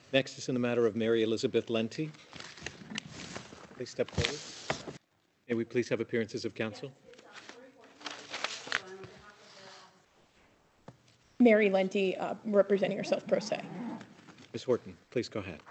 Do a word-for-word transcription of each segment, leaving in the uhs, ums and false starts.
Next is in the matter of Mary Elizabeth Lenti. Please step forward. May we please have appearances of counsel? Mary Lenti, uh, representing herself pro se. Miz Horton, please go ahead.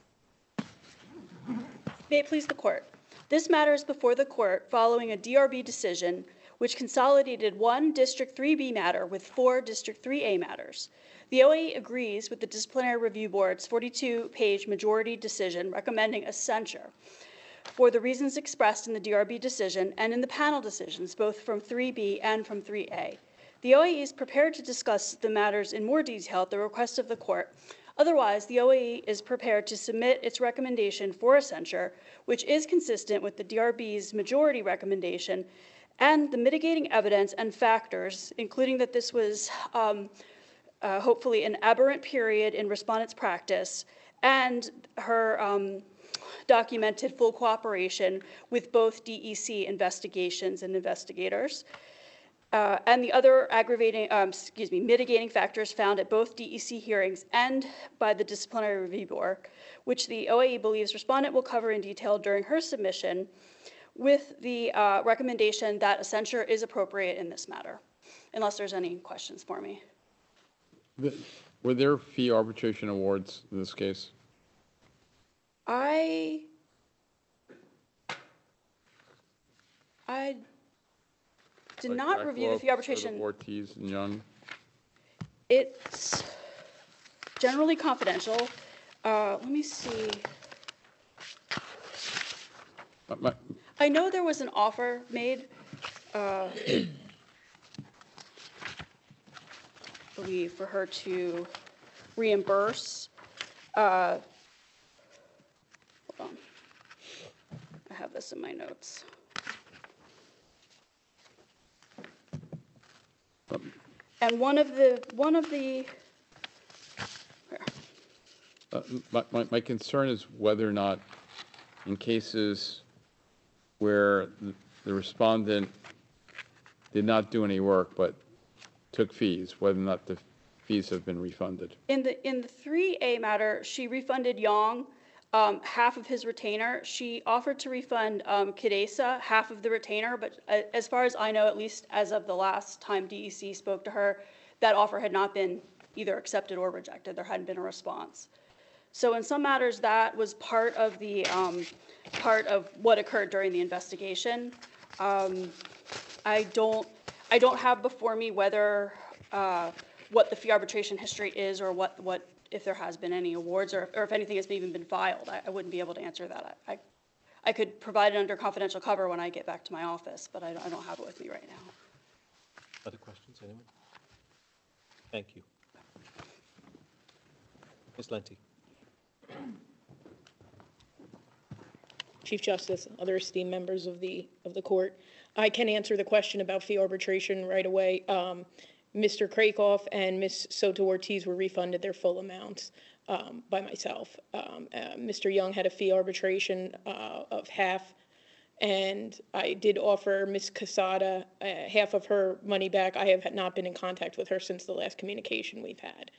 May it please the court. This matter is before the court following a D R B decision which consolidated one District three B matter with four District three A matters. The O A E agrees with the Disciplinary Review Board's forty-two page majority decision recommending a censure for the reasons expressed in the D R B decision and in the panel decisions, both from three B and from three A. The O A E is prepared to discuss the matters in more detail at the request of the court. Otherwise, the O A E is prepared to submit its recommendation for a censure, which is consistent with the D R B's majority recommendation and the mitigating evidence and factors, including that this was um, uh, hopefully an aberrant period in respondent's practice and her um, documented full cooperation with both D E C investigations and investigators. Uh, and the other aggravating, um, excuse me, mitigating factors found at both D E C hearings and by the Disciplinary Review Board, which the O A E believes respondent will cover in detail during her submission, with the uh, recommendation that a censure is appropriate in this matter, unless there's any questions for me. The, were there fee arbitration awards in this case? I, I did Like not review the fee arbitration. Ortiz and Young. It's generally confidential. Uh, let me see. My, my, I know there was an offer made, uh, I believe, for her to reimburse. Uh, hold on. I have this in my notes. And one of the, one of the, where? uh, my, my, my concern is whether or not in cases where the, the respondent did not do any work but took fees, whether or not the fees have been refunded. In the, in the three A matter, she refunded Yong um, half of his retainer. She offered to refund um, Cadesa half of the retainer, but uh, as far as I know, at least as of the last time D E C spoke to her, that offer had not been either accepted or rejected. There hadn't been a response. So in some matters, that was part of the um, part of what occurred during the investigation. Um, I don't, I don't have before me whether uh, what the fee arbitration history is, or what what if there has been any awards, or, or if anything has even been filed. I, I wouldn't be able to answer that. I, I, I could provide it under confidential cover when I get back to my office, but I don't, I don't have it with me right now. Other questions, anyone? Thank you. Miz Lenti. Chief Justice, other esteemed members of the of the court, I can answer the question about fee arbitration right away. Um, Mister Krakoff and Miz Soto Ortiz were refunded their full amounts um, by myself. Um, uh, Mister Young had a fee arbitration uh, of half, and I did offer Miz Casada uh, half of her money back. I have not been in contact with her since the last communication we've had.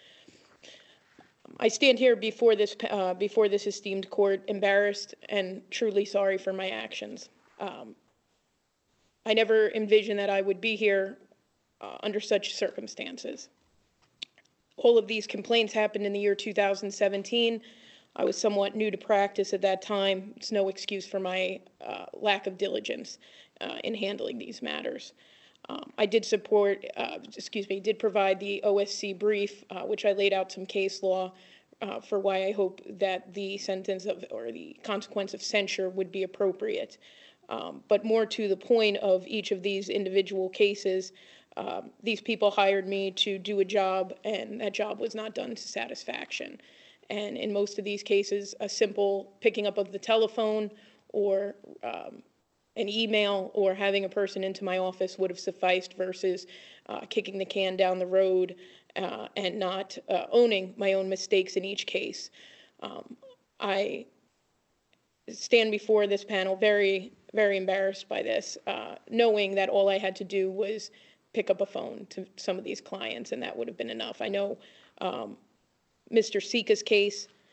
I stand here before this uh, before this esteemed court, embarrassed and truly sorry for my actions. Um, I never envisioned that I would be here uh, under such circumstances. All of these complaints happened in the year two thousand seventeen. I was somewhat new to practice at that time. It's no excuse for my uh, lack of diligence uh, in handling these matters. Um, I did support, uh, excuse me, did provide the O S C brief, uh, which I laid out some case law uh, for why I hope that the sentence of, or the consequence of censure would be appropriate. Um, but more to the point of each of these individual cases, um, these people hired me to do a job, and that job was not done to satisfaction. And in most of these cases, a simple picking up of the telephone or um, an email or having a person into my office would have sufficed versus uh, kicking the can down the road uh, and not uh, owning my own mistakes in each case. Um, I stand before this panel very, very embarrassed by this, uh, knowing that all I had to do was pick up a phone to some of these clients, and that would have been enough. I know um, Mister Sika's case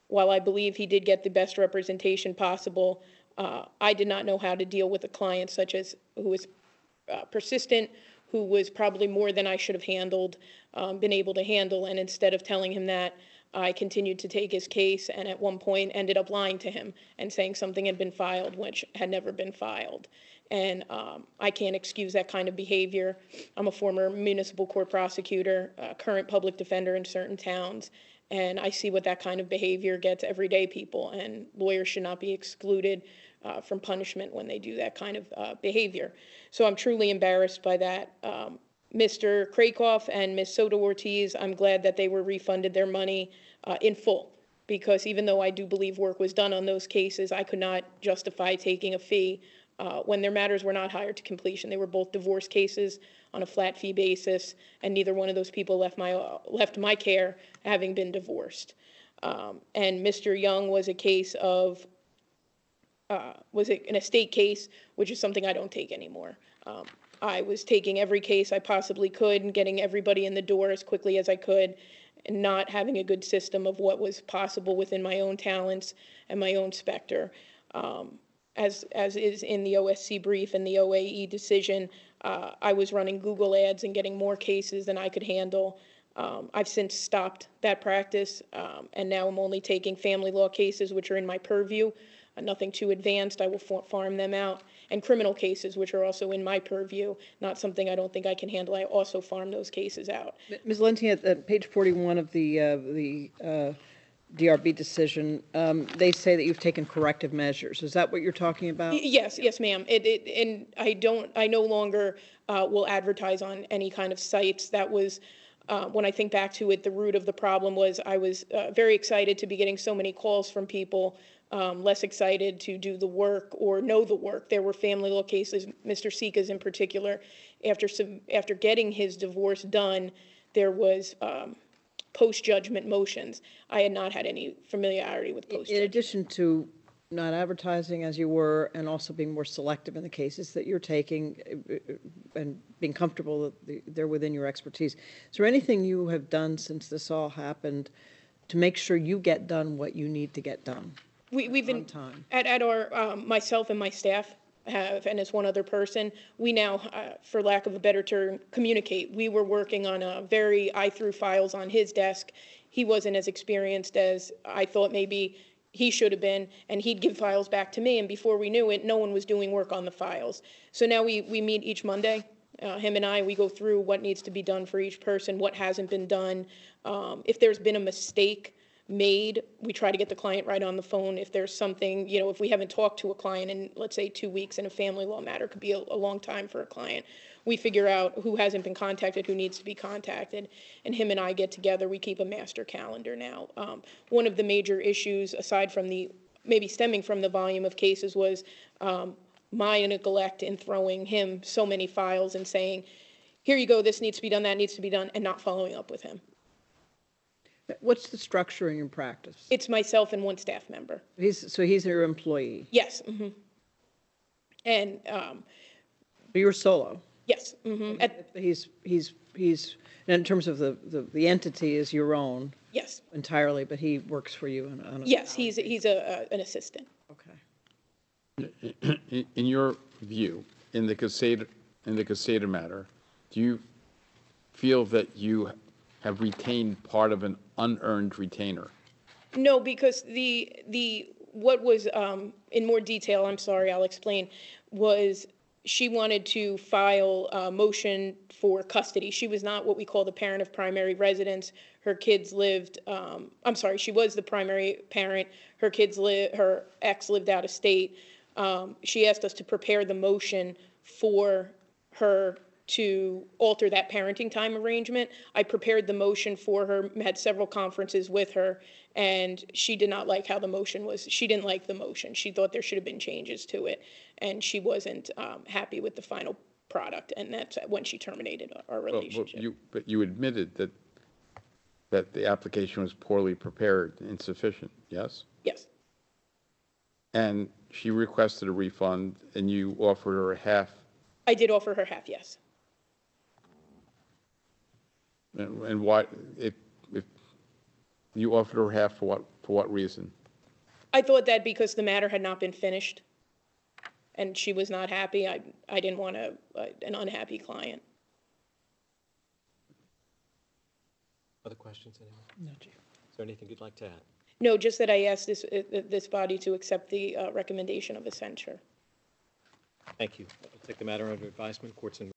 while I believe he did get the best representation possible, uh, I did not know how to deal with a client such as who was uh, persistent, who was probably more than I should have handled, um, been able to handle. And instead of telling him that, I continued to take his case, and at one point ended up lying to him and saying something had been filed which had never been filed. And um, I can't excuse that kind of behavior. I'm a former municipal court prosecutor, uh, current public defender in certain towns, and I see what that kind of behavior gets everyday people, and lawyers should not be excluded uh, from punishment when they do that kind of uh, behavior. So I'm truly embarrassed by that. Um, Mister Krakoff and Miz Soto Ortiz, I'm glad that they were refunded their money uh, in full, because even though I do believe work was done on those cases, I could not justify taking a fee uh, when their matters were not hired to completion. They were both divorce cases on a flat fee basis, and neither one of those people left my, uh, left my care having been divorced. Um, and Mister Young was a case of, uh, was it an estate case, which is something I don't take anymore. Um, I was taking every case I possibly could and getting everybody in the door as quickly as I could, and not having a good system of what was possible within my own talents and my own specter. Um, as, as is in the O S C brief and the O A E decision, uh, I was running Google ads and getting more cases than I could handle. Um, I've since stopped that practice, um, and now I'm only taking family law cases, which are in my purview. Uh, nothing too advanced, I will farm them out. And criminal cases, which are also in my purview, not something I don't think I can handle, I also farm those cases out. Miz Lenti, at, at page forty-one of the, uh, the uh, D R B decision, um, they say that you've taken corrective measures. Is that what you're talking about? Y- Yes, yes, ma'am. It, it, and I don't, I no longer uh, will advertise on any kind of sites. That was, uh, when I think back to it, the root of the problem was I was uh, very excited to be getting so many calls from people, um, less excited to do the work or know the work. There were family law cases, Mister Sika's in particular. After some, after getting his divorce done, there was um, post-judgment motions. I had not had any familiarity with In post-judgment. addition to not advertising as you were, and also being more selective in the cases that you're taking, uh, and being comfortable that the- they're within your expertise, is there anything you have done since this all happened to make sure you get done what you need to get done? We, we've been, on time. at, at our, um, myself and my staff have, and as one other person, we now, uh, for lack of a better term, communicate. We were working on a very, I threw files on his desk. He wasn't as experienced as I thought maybe he should have been, and he'd give files back to me, and before we knew it, no one was doing work on the files. So now we, we meet each Monday, uh, him and I, we go through what needs to be done for each person, what hasn't been done. Um, if there's been a mistake made, we try to get the client right on the phone. If there's something, you know, if we haven't talked to a client in, let's say, two weeks in a family law matter, could be a, a long time for a client, we figure out who hasn't been contacted, who needs to be contacted, and him and I get together. We keep a master calendar now. Um, one of the major issues, aside from the, maybe stemming from the volume of cases, was um, my neglect in throwing him so many files and saying, here you go, this needs to be done, that needs to be done, and not following up with him. What's the structure in your practice? It's myself and one staff member. He's, so he's your employee. Yes. hmm And um, You're solo. yes. hmm At, He's, he's, he's, in terms of the, the, the entity is your own yes. entirely, but he works for you on, on a. Yes. He's he's a, a an assistant. Okay. In in your view, in the Caseta, in the Caseta matter, do you feel that you have retained part of an unearned retainer? No, because the the what was um, in more detail. I'm sorry. I'll explain. Was she wanted to file a motion for custody. She was not what we call the parent of primary residence. Her kids lived, um, I'm sorry, she was the primary parent. Her kids live, her ex lived out of state. Um, she asked us to prepare the motion for her to alter that parenting time arrangement. I prepared the motion for her, had several conferences with her, and she did not like how the motion was. She didn't like the motion. She thought there should have been changes to it, and she wasn't um, happy with the final product, and that's when she terminated our Well, well, relationship. you, but you admitted that, that the application was poorly prepared, insufficient, yes? Yes. And she requested a refund, and you offered her a half. I did offer her half, yes. And and why, if, if, You offered her half for what, for what reason? I thought that because the matter had not been finished and she was not happy, I, I didn't want a, a- an unhappy client. Other questions, anyone? No, Chief. Is there anything you'd like to add? No, just that I asked this, uh, this body to accept the uh, recommendation of a censure. Thank you. I'll take the matter under advisement. Court's in